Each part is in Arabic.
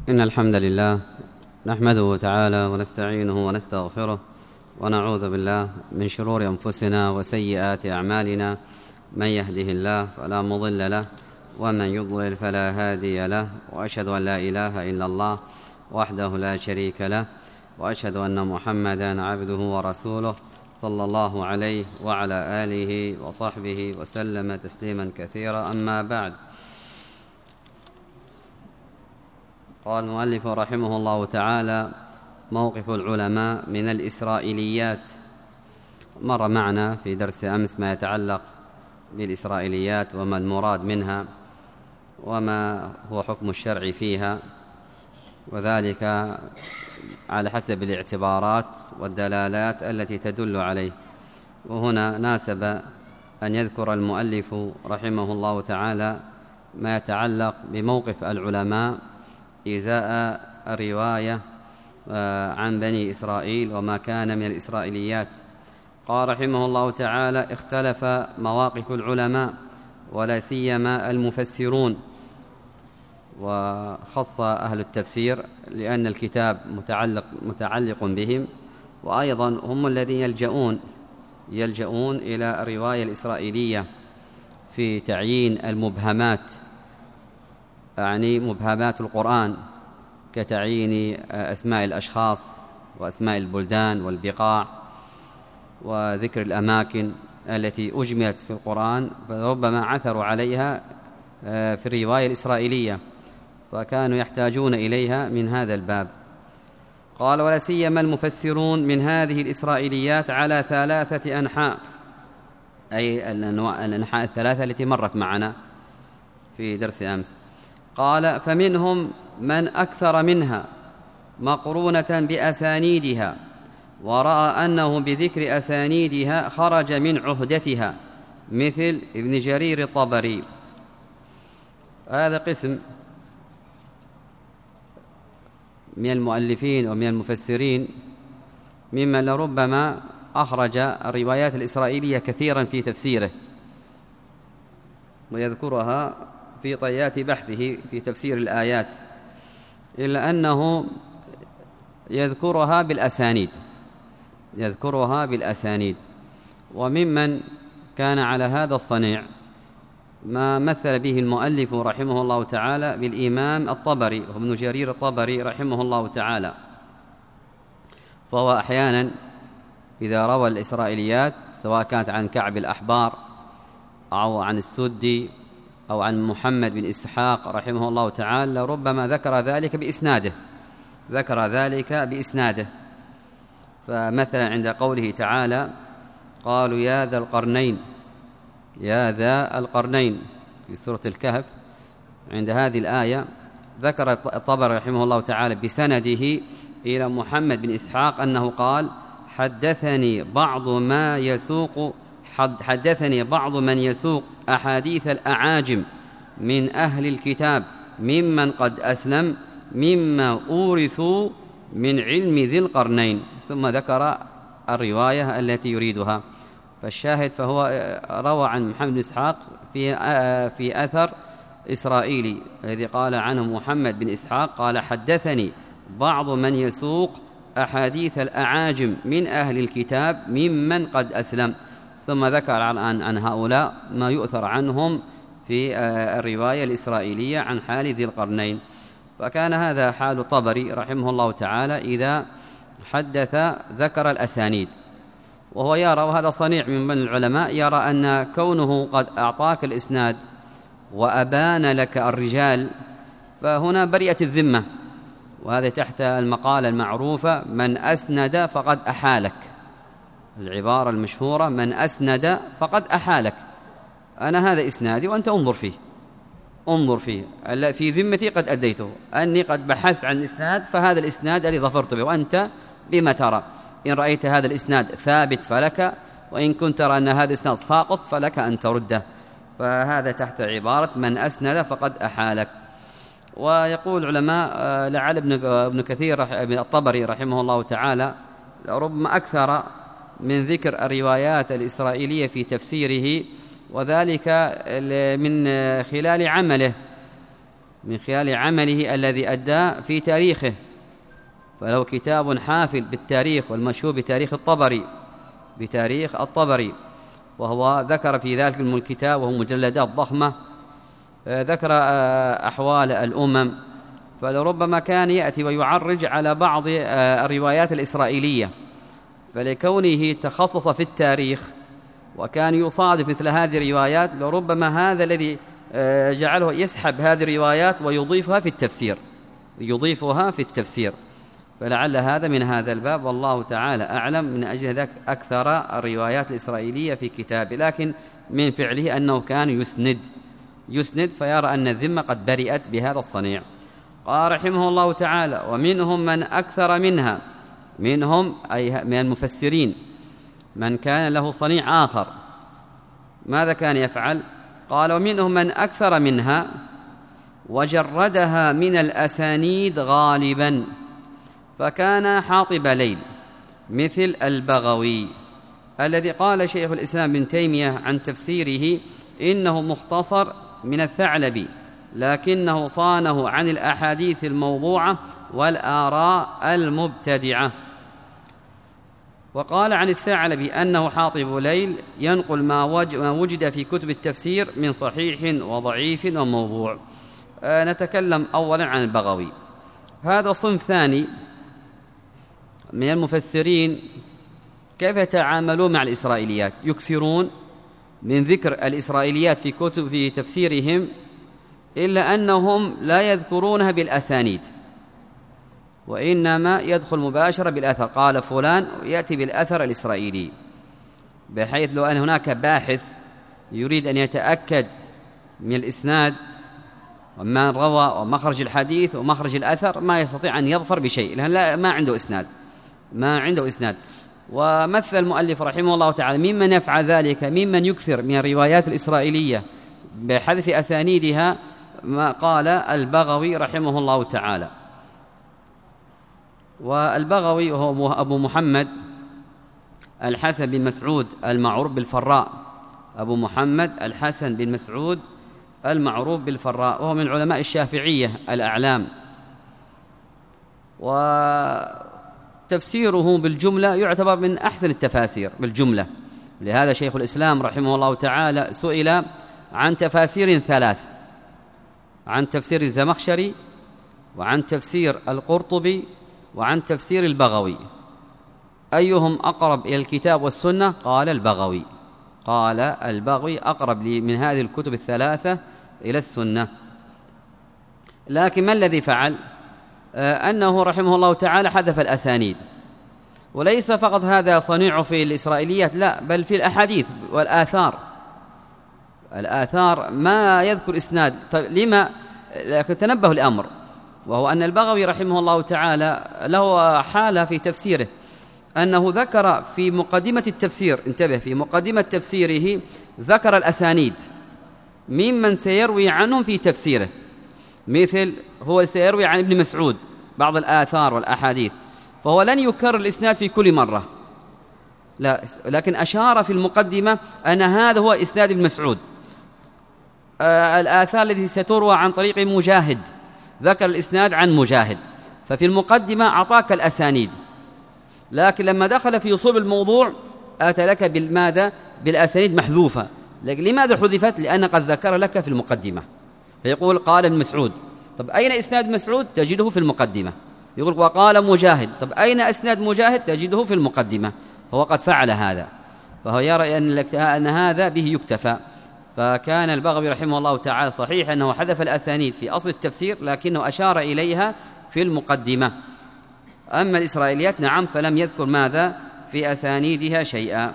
إن الحمد لله نحمده تعالى ونستعينه ونستغفره ونعوذ بالله من شرور أنفسنا وسيئات أعمالنا. من يهده الله فلا مضل له ومن يضلل فلا هادي له، وأشهد أن لا إله إلا الله وحده لا شريك له، وأشهد أن محمدا عبده ورسوله صلى الله عليه وعلى آله وصحبه وسلم تسليما كثيرا. أما بعد، قال المؤلف رحمه الله تعالى: موقف العلماء من الإسرائيليات. مر معنا في درس أمس ما يتعلق بالإسرائيليات وما المراد منها وما هو حكم الشرع فيها، وذلك على حسب الاعتبارات والدلالات التي تدل عليه. وهنا ناسب أن يذكر المؤلف رحمه الله تعالى ما يتعلق بموقف العلماء إزاء الرواية عن بني إسرائيل وما كان من الإسرائيليات. قال رحمه الله تعالى: اختلف مواقف العلماء ولا سيما المفسرون، وخص أهل التفسير لأن الكتاب متعلق بهم، وأيضا هم الذين يلجؤون إلى الرواية الإسرائيلية في تعيين المبهمات، يعني مبهمات القرآن، كتعيين أسماء الأشخاص وأسماء البلدان والبقاع وذكر الأماكن التي أجملت في القرآن، فربما عثروا عليها في الرواية الإسرائيلية، فكانوا يحتاجون إليها من هذا الباب. قال: ولا سيما المفسرون من هذه الإسرائيليات على 3 أنحاء، أي الأنحاء الثلاثة التي مرت معنا في درس أمس. قال: فمنهم من أكثر منها مقرونة بأسانيدها، ورأى أنه بذكر أسانيدها خرج من عهدتها، مثل ابن جرير الطبري. هذا قسم من المؤلفين ومن المفسرين ممن لربما أخرج الروايات الإسرائيلية كثيرا في تفسيره، ويذكرها في طيات بحثه في تفسير الآيات، إلا أنه يذكرها بالأسانيد. وممن كان على هذا الصنيع ما مثل به المؤلف رحمه الله تعالى بالإمام الطبري وابن جرير الطبري رحمه الله تعالى، فهو أحيانا إذا روى الإسرائيليات سواء كانت عن كعب الأحبار أو عن السدي أو عن محمد بن إسحاق رحمه الله تعالى، ربما ذكر ذلك بإسناده. فمثلا عند قوله تعالى: قالوا يا ذا القرنين في سورة الكهف، عند هذه الآية ذكر الطبري رحمه الله تعالى بسنده إلى محمد بن إسحاق أنه قال: حدثني بعض من يسوق أحاديث الأعاجم من أهل الكتاب ممن قد أسلم مما أورثوا من علم ذي القرنين، ثم ذكر الرواية التي يريدها. فالشاهد فهو روى عن محمد بن إسحاق في أثر إسرائيلي الذي قال عنه محمد بن إسحاق، قال: حدثني بعض من يسوق أحاديث الأعاجم من أهل الكتاب ممن قد أسلم، ثم ذكر عن هؤلاء ما يؤثر عنهم في الرواية الإسرائيلية عن حال ذي القرنين. فكان هذا حال الطبري رحمه الله تعالى إذا حدث ذكر الأسانيد، وهو يرى، وهذا صنيع من العلماء، يرى أن كونه قد أعطاك الإسناد وأبان لك الرجال فهنا برئت الذمة، وهذا تحت المقالة المعروفة: من أسند فقد أحالك. العبارة المشهورة: من أسند فقد أحالك. أنا هذا إسنادي وأنت انظر فيه في ذمتي قد أديته، أني قد بحثت عن الإسناد، فهذا الإسناد الذي ظفرت به، وأنت بما ترى. إن رأيت هذا الإسناد ثابت فلك، وإن كنت ترى أن هذا الإسناد ساقط فلك أن ترده. فهذا تحت عبارة من أسند فقد أحالك. ويقول العلماء لعل ابن كثير الطبري رحمه الله تعالى ربما أكثر من ذكر الروايات الإسرائيلية في تفسيره، وذلك من خلال عمله من خلال عمله الذي أدى في تاريخه. فله كتاب حافل بالتاريخ والمشهور بتاريخ الطبري، وهو ذكر في ذلك الكتاب، وهو مجلدات ضخمة، ذكر أحوال الأمم. فلربما كان يأتي ويعرج على بعض الروايات الإسرائيلية، فلكونه تخصص في التاريخ وكان يصادف مثل هذه الروايات، لربما هذا الذي جعله يسحب هذه الروايات ويضيفها في التفسير. فلعل هذا من هذا الباب، والله تعالى أعلم. من أجل ذلك أكثر الروايات الإسرائيلية في كتابه، لكن من فعله أنه كان يسند فيرى أن الذمة قد برئت بهذا الصنيع. قال رحمه الله تعالى: ومنهم من أكثر منها، منهم أي من المفسرين من كان له صنيع آخر. ماذا كان يفعل؟ قال: ومنهم من أكثر منها وجردها من الأسانيد غالبا، فكان حاطب ليل مثل البغوي الذي قال شيخ الإسلام ابن تيمية عن تفسيره إنه مختصر من الثعلبي، لكنه صانه عن الأحاديث الموضوعة والآراء المبتدعة. وقال عن الثعلبي أنه حاطب ليل ينقل ما وجد في كتب التفسير من صحيح وضعيف وموضوع. نتكلم أولا عن البغوي. هذا صنف ثاني من المفسرين كيف يتعاملون مع الإسرائيليات، يكثرون من ذكر الإسرائيليات في تفسيرهم، إلا أنهم لا يذكرونها بالأسانيد، وإنما يدخل مباشرة بالأثر، قال فلان، يأتي بالأثر الإسرائيلي، بحيث لو أن هناك باحث يريد أن يتأكد من الإسناد وما روى ومخرج الحديث ومخرج الأثر ما يستطيع أن يظفر بشيء، لأن ما عنده إسناد. ومثل المؤلف رحمه الله تعالى ممن يفعل ذلك، ممن يكثر من الروايات الإسرائيلية بحذف أسانيدها، ما قال البغوي رحمه الله تعالى. والبغوي هو أبو محمد الحسن بن مسعود المعروف بالفراء، أبو محمد الحسن بن مسعود المعروف بالفراء، وهو من علماء الشافعية الأعلام. وتفسيره بالجملة يعتبر من أحسن التفاسير بالجملة. لهذا شيخ الإسلام رحمه الله تعالى سئل عن تفاسير ثلاث: عن تفسير الزمخشري، وعن تفسير القرطبي، وعن تفسير البغوي، أيهم أقرب إلى الكتاب والسنة؟ قال البغوي أقرب لي من هذه الكتب الثلاثة إلى السنة. لكن ما الذي فعل؟ أنه رحمه الله تعالى حذف الأسانيد. وليس فقط هذا صنيع في الإسرائيليات، لا، بل في الأحاديث والآثار. الآثار ما يذكر إسناد. طيب لما؟ لكن تنبهوا الأمر، وهو أن البغوي رحمه الله تعالى له حالة في تفسيره، أنه ذكر في مقدمة التفسير، انتبه، في مقدمة تفسيره ذكر الأسانيد ممن سيروي عنهم في تفسيره، مثل هو سيروي عن ابن مسعود بعض الآثار والأحاديث، فهو لن يكرر الإسناد في كل مرة، لا، لكن أشار في المقدمة أن هذا هو إسناد ابن مسعود. الآثار التي ستروى عن طريق مجاهد ذكر الإسناد عن مجاهد، ففي المقدمة أعطاك الأسانيد، لكن لما دخل في صلب الموضوع أتى لك بالماذا؟ بالأسانيد محذوفة. لكن لماذا حذفت؟ لأن قد ذكر لك في المقدمة، فيقول قال ابن مسعود، طب أين إسناد مسعود؟ تجده في المقدمة. يقول وقال مجاهد، طب أين إسناد مجاهد؟ تجده في المقدمة. فهو قد فعل هذا، فهو يرى أن هذا به يكتفى. فكان البغوي رحمه الله تعالى صحيح أنه حذف الأسانيد في أصل التفسير، لكنه أشار إليها في المقدمة. أما الإسرائيليات نعم، فلم يذكر ماذا؟ في أسانيدها شيئا.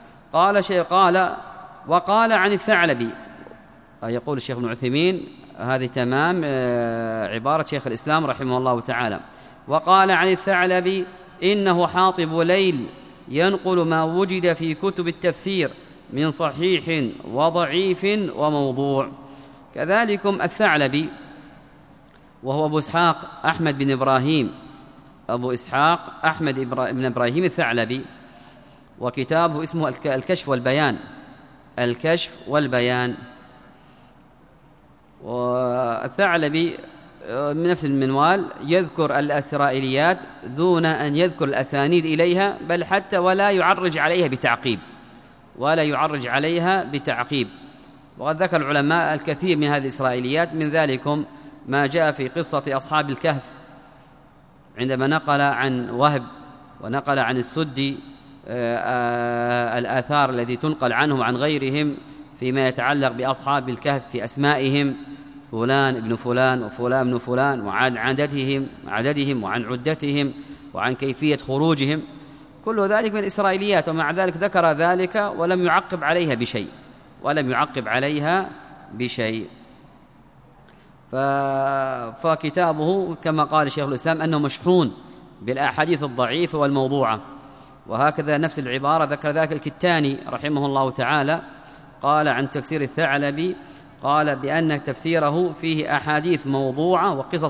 وقال عن الثعلبي، يقول الشيخ ابن عثيمين هذه تمام عبارة شيخ الإسلام رحمه الله تعالى. وقال عن الثعلبي إنه حاطب ليل ينقل ما وجد في كتب التفسير من صحيح وضعيف وموضوع. كذلكم الثعلبي وهو أبو إسحاق أحمد بن إبراهيم، أبو إسحاق أحمد بن إبراهيم الثعلبي، وكتابه اسمه الكشف والبيان. والثعلبي من نفس المنوال يذكر الإسرائيليات دون أن يذكر الأسانيد إليها، بل حتى ولا يعرج عليها بتعقيب. وقد ذكر العلماء الكثير من هذه الإسرائيليات، من ذلكم ما جاء في قصة أصحاب الكهف عندما نقل عن وهب ونقل عن السدي الآثار التي تنقل عنهم وعن غيرهم فيما يتعلق بأصحاب الكهف في أسمائهم، فلان ابن فلان وفلان ابن فلان، وعن عددهم وعن عدتهم وعن كيفية خروجهم، كل ذلك من الإسرائيليات. ومع ذلك ذكر ذلك ولم يعقب عليها بشيء. فكتابه كما قال شيخ الإسلام أنه مشحون بالأحاديث الضعيفة والموضوعة. وهكذا نفس العبارة ذكر ذلك الكتاني رحمه الله تعالى، قال عن تفسير الثعلبي، قال بأن تفسيره فيه أحاديث موضوعة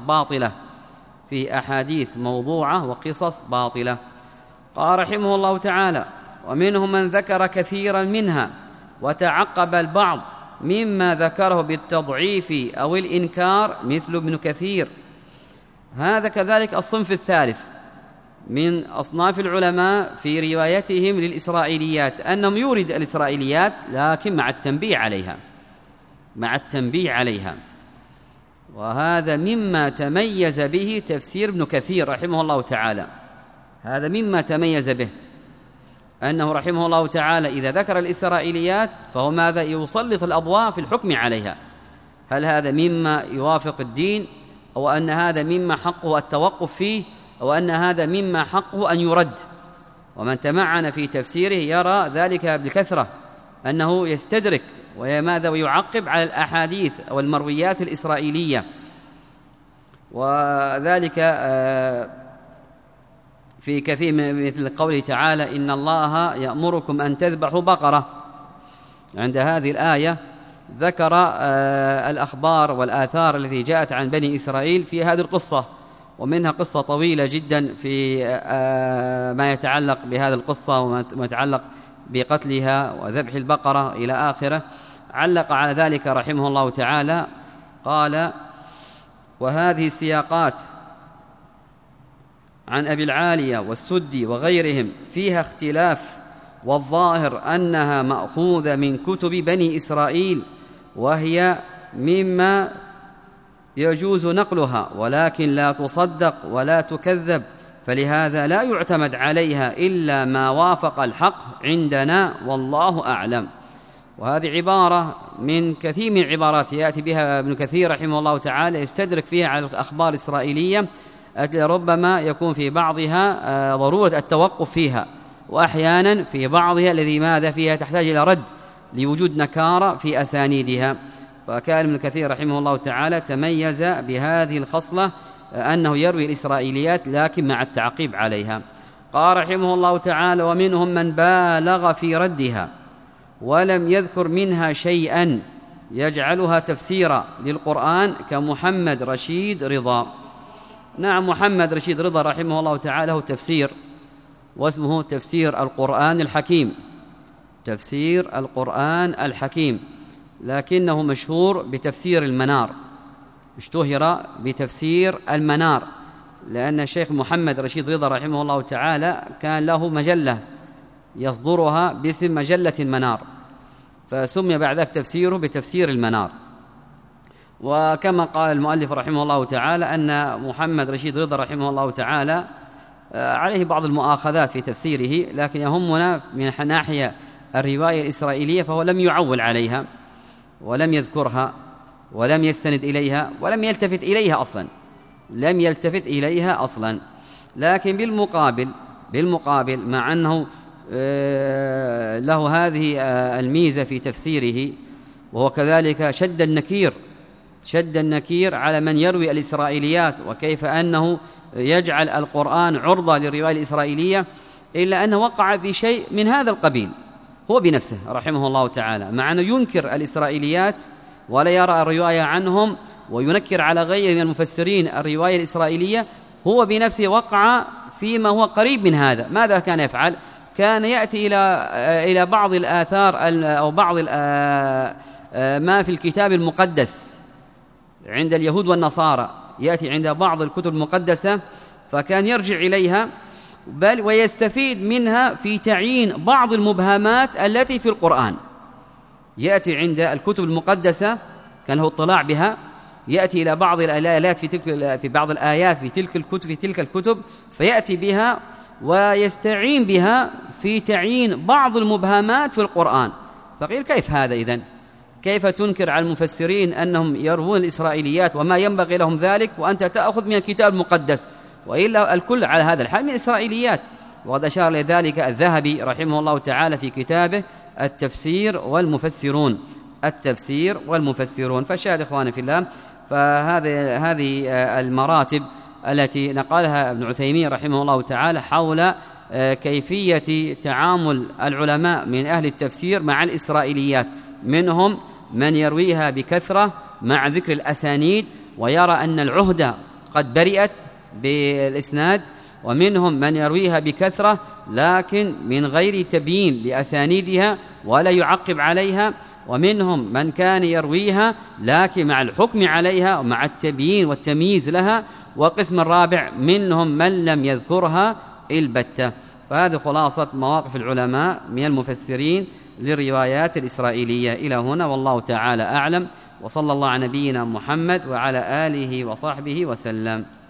وقصص باطلة. قال رحمه الله تعالى: ومنهم من ذكر كثيرا منها وتعقب البعض مما ذكره بالتضعيف أو الإنكار مثل ابن كثير. هذا كذلك الصنف الثالث من أصناف العلماء في روايتهم للإسرائيليات، أنهم يورد الإسرائيليات لكن مع التنبيه عليها. وهذا مما تميز به تفسير ابن كثير رحمه الله تعالى، هذا مما تميز به أنه رحمه الله تعالى إذا ذكر الإسرائيليات فهو ماذا؟ يسلط الأضواء في الحكم عليها، هل هذا مما يوافق الدين، أو أن هذا مما حقه التوقف فيه، أو أن هذا مما حقه أن يرد. ومن تمعن في تفسيره يرى ذلك بالكثرة، أنه يستدرك ويعقب على الأحاديث أو المرويات الإسرائيلية. وذلك في كثير مثل قوله تعالى: إن الله يأمركم أن تذبحوا بقرة. عند هذه الآية ذكر الأخبار والآثار التي جاءت عن بني إسرائيل في هذه القصة، ومنها قصة طويلة جدا في ما يتعلق بهذه القصة وما يتعلق بقتلها وذبح البقرة إلى آخره. علق على ذلك رحمه الله تعالى، قال: وهذه السياقات عن أبي العالية والسدي وغيرهم فيها اختلاف، والظاهر أنها مأخوذة من كتب بني إسرائيل، وهي مما يجوز نقلها ولكن لا تصدق ولا تكذب، فلهذا لا يعتمد عليها إلا ما وافق الحق عندنا والله أعلم. وهذه عبارة من كثير من العبارات يأتي بها ابن كثير رحمه الله تعالى، يستدرك فيها على الأخبار الإسرائيلية، ربما يكون في بعضها ضرورة التوقف فيها، وأحيانا في بعضها الذي ماذا فيها تحتاج إلى رد لوجود نكارة في أسانيدها. فكان ابن كثير رحمه الله تعالى تميز بهذه الخصلة، أنه يروي الإسرائيليات لكن مع التعقيب عليها. قال رحمه الله تعالى: ومنهم من بالغ في ردها ولم يذكر منها شيئا يجعلها تفسيرا للقرآن كمحمد رشيد رضا. نعم، محمد رشيد رضا رحمه الله تعالى له تفسير واسمه تفسير القرآن الحكيم، لكنه مشهور بتفسير المنار، اشتهر بتفسير المنار، لأن الشيخ محمد رشيد رضا رحمه الله تعالى كان له مجلة يصدرها باسم مجلة المنار، فسمي بعد ذلك تفسيره بتفسير المنار. وكما قال المؤلف رحمه الله تعالى أن محمد رشيد رضا رحمه الله تعالى عليه بعض المؤاخذات في تفسيره، لكن يهمنا من ناحية الرواية الإسرائيلية فهو لم يعول عليها ولم يذكرها ولم يستند إليها ولم يلتفت إليها أصلا. لكن بالمقابل مع أنه له هذه الميزة في تفسيره، وهو كذلك شد النكير على من يروي الإسرائيليات، وكيف أنه يجعل القرآن عرضة للرواية الإسرائيلية، إلا أنه وقع في شيء من هذا القبيل هو بنفسه رحمه الله تعالى، مع أنه ينكر الإسرائيليات ولا يرى الرواية عنهم وينكر على غيره من المفسرين الرواية الإسرائيلية، هو بنفسه وقع فيما هو قريب من هذا. ماذا كان يفعل؟ كان يأتي إلى بعض الآثار أو بعض ما في الكتاب المقدس عند اليهود والنصارى، يأتي عند بعض الكتب المقدسة فكان يرجع إليها بل ويستفيد منها في تعيين بعض المبهمات التي في القرآن. يأتي عند الكتب المقدسة كان له اطلاع بها، يأتي إلى بعض الآيات في بعض الآيات في تلك الكتب فيأتي بها ويستعين بها في تعيين بعض المبهمات في القرآن. فقيل كيف هذا إذن؟ كيف تنكر على المفسرين أنهم يروون الإسرائيليات وما ينبغي لهم ذلك وأنت تأخذ من الكتاب المقدس، وإلا الكل على هذا الحال من الإسرائيليات؟ وقد أشار لذلك الذهبي رحمه الله تعالى في كتابه التفسير والمفسرون. فالشاهد إخواني في الله، فهذه المراتب التي نقلها ابن عثيمين رحمه الله تعالى حول كيفية تعامل العلماء من أهل التفسير مع الإسرائيليات. منهم من يرويها بكثرة مع ذكر الأسانيد ويرى أن العهدة قد برئت بالإسناد، ومنهم من يرويها بكثرة لكن من غير تبيين لأسانيدها ولا يعقب عليها، ومنهم من كان يرويها لكن مع الحكم عليها ومع التبيين والتمييز لها، وقسم الرابع منهم من لم يذكرها البتة. فهذه خلاصة مواقف العلماء من المفسرين للروايات الإسرائيلية. إلى هنا والله تعالى أعلم، وصلى الله على نبينا محمد وعلى آله وصحبه وسلم.